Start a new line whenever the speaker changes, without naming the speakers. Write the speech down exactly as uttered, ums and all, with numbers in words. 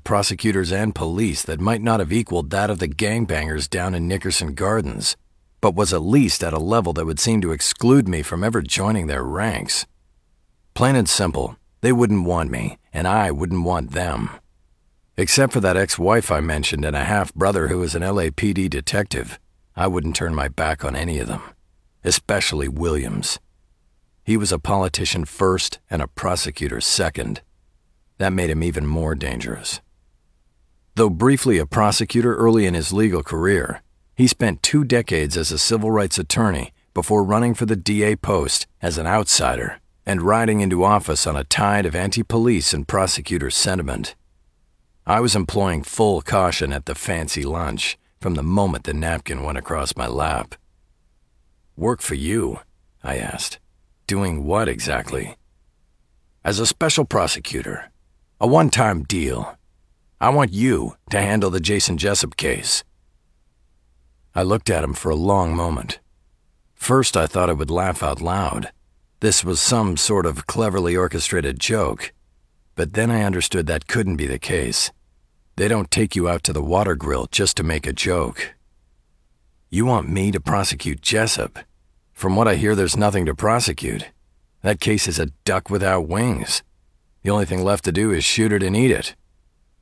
prosecutors and police that might not have equaled that of the gangbangers down in Nickerson Gardens, but was at least at a level that would seem to exclude me from ever joining their ranks. Plain and simple, they wouldn't want me, and I wouldn't want them. Except for that ex-wife I mentioned and a half-brother who was an L A P D detective, I wouldn't turn my back on any of them, especially Williams. He was a politician first and a prosecutor second. That made him even more dangerous. Though briefly a prosecutor early in his legal career, he spent two decades as a civil rights attorney before running for the D A post as an outsider and riding into office on a tide of anti-police and prosecutor sentiment. I was employing full caution at the fancy lunch from the moment the napkin went across my lap. "Work for you?" I asked. "Doing what exactly?" "As a special prosecutor. A one-time deal. I want you to handle the Jason Jessup case." I looked at him for a long moment. First, I thought I would laugh out loud. This was some sort of cleverly orchestrated joke. But then I understood that couldn't be the case. They don't take you out to the water grill just to make a joke. "You want me to prosecute Jessup? From what I hear, there's nothing to prosecute. That case is a duck without wings. The only thing left to do is shoot it and eat it."